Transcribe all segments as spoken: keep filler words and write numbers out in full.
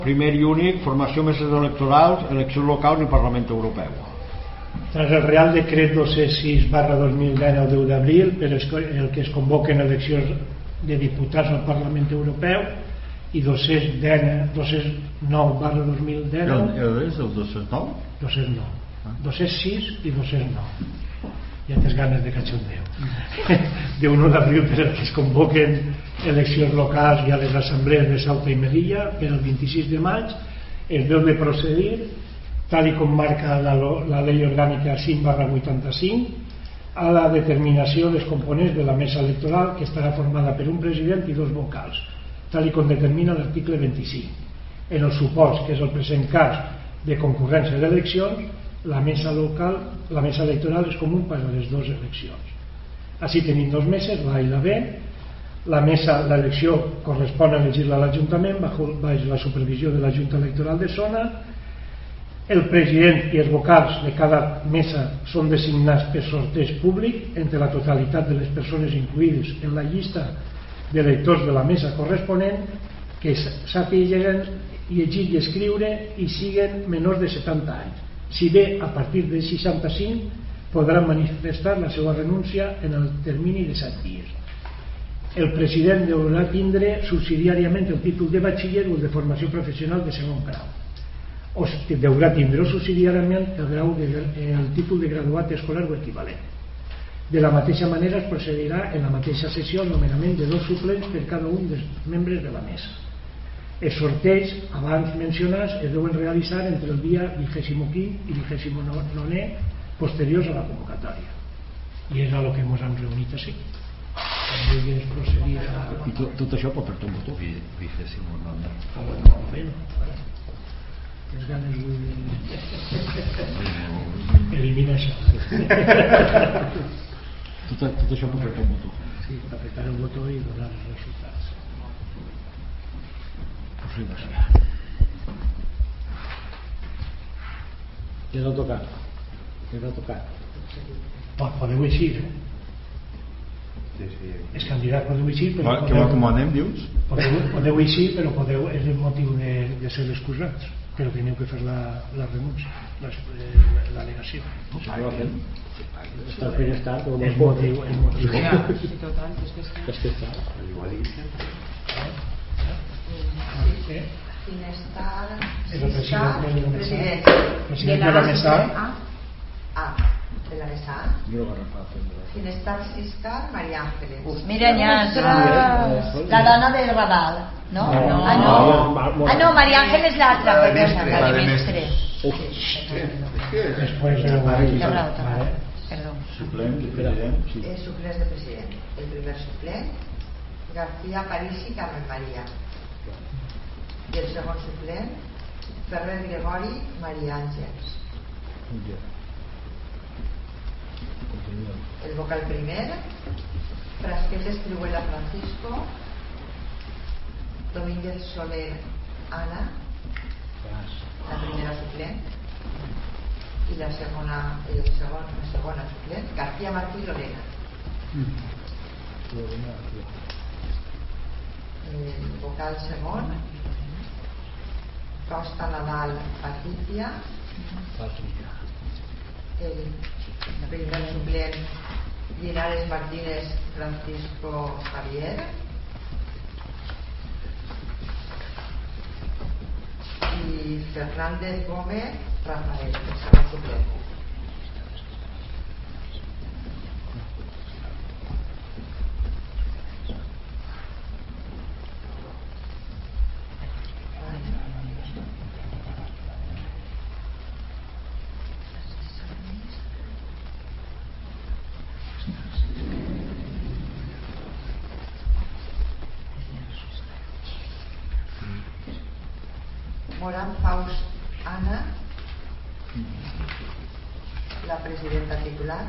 Primer i únic, formació meses electorals, eleccions locals i Parlament Europeu. Tras el Real Decret dos-cents sis barra dos mil deu el deu d'abril per el que es convoquen eleccions de diputats al Parlament Europeu i dos-cents nou barra dos mil deu És el dos-cents nou? dos-cents nou, dos-cents sis i dos-cents nou. Ja tens ganes de cachondeo. De un d'abril per el que es convoquen eleccions locals i a les assemblees de Ceuta i Melilla per el vint-i-sis de maig es deu de procedir tal i com marca la, la Llei Orgànica cinc barra vuitanta-cinc a la determinació dels components de la mesa electoral, que estarà formada per un president i dos vocals, tal i com determina l'article vint-i-cinc. En el supòs que és el present cas de concurrència d'eleccions, la mesa local, la mesa electoral és comú per a les dues eleccions. Així tenim dos meses, la A i la B. La mesa, l'elecció correspon a elegir-la a l'Ajuntament bajo la supervisió de la Junta Electoral de Zona. El president i els vocals de cada mesa són designats per sorteig públic entre la totalitat de les persones incluïdes en la llista d'electors de la mesa corresponent que sàpiguen llegir i escriure i siguen menors de setanta anys. Si bé a partir de seixanta-cinc podran manifestar la seva renúncia en el termini de set dies. El president deurà tindre subsidiàriament el títol de batxiller o el de formació professional de segon grau. O deurà tindre subsidiàriament el, grau de, el títol de graduat escolar o equivalent. De la mateixa manera es procedirà en la mateixa sessió al nomenament de dos suplents per cada un dels membres de la mesa. Els sorteig abans mencionats es deuen realitzar entre el dia vigésimo-quinze i vigésimo-novè posteriors a la convocatòria. I és a lo que ens hem reunit així. Vulguis procedir a... I tot, tot això pot fer-te un votó? vigésimo-novè. Ah, bueno, bueno, tens ganes de... Elimina això. tot, tot això pot fer-te un votó? Sí, apretar el botó i donar els resultats. Ja no ha tocat. Ja no ha tocat. Podeu eixir, eh? Sí, sí. Els candidats podeu eixir, però... Que ho acomanem, dius? Podeu, podeu eixir, però podeu, és el motiu de, de ser excusats. Però teniu que fer la, la renúncia, l'al·legació. Està fent estar, però no és motiu. És motiu. Sí, total, és que està. És que està. Sí. Finestar, És el Siscar, president president. president de la mesa. Ah, de la mesa. Finestar, Siscar, María Ángeles. Mira, Nyasra, la dona del Raval, no? No. Ah, no. Ah, no, María Ángeles la altra, La de perdona, Mestre. la de Mestre. Després de Perdó, perdó. Suplent, president. Sí. Eh, suplents de president. El primer suplent, García Parisi Carmen María. I el segon suplent, Ferrer Gregori María Àngels. El vocal primer, Frasquet Escribuela Francisco, Domínguez Soler Ana, la primera suplent, i la segona, el segon, la segona suplent, García Martí Lorena. El vocal segon, Costa Nadal Patricia. El primer suplent, Linares Martínez Francisco Javier. Y Fernández Gómez Rafael, el segon suplent. Morán Faust Ana, la presidenta titular.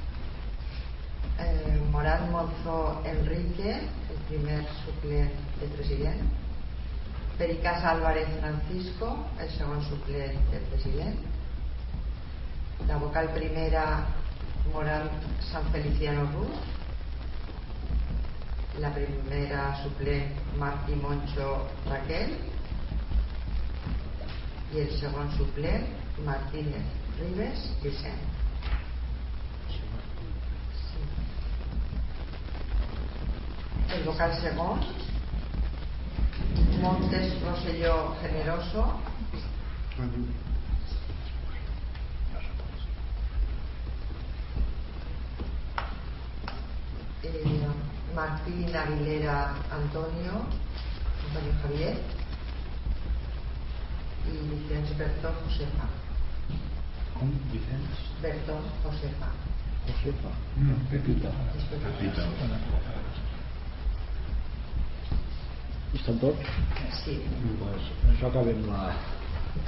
eh, Morán Monzó Enrique, el primer suplent de president. Pericas Álvarez Francisco, el segon suplent del president. La vocal primera, Morán San Feliciano Ruz. La primera suplent, Martí Moncho Raquel. i el segon suplent Martínez Ribes Vicent. El vocal segon Montes Rosselló Generoso, eh, Martín Aguilera Antonio Antonio Javier i Vicens Bertón Josefa. Com? Vicens? Bertón Josefa. Josefa. No, Pepita. És Pepita. Estan tots? Sí. Pues això acabem la...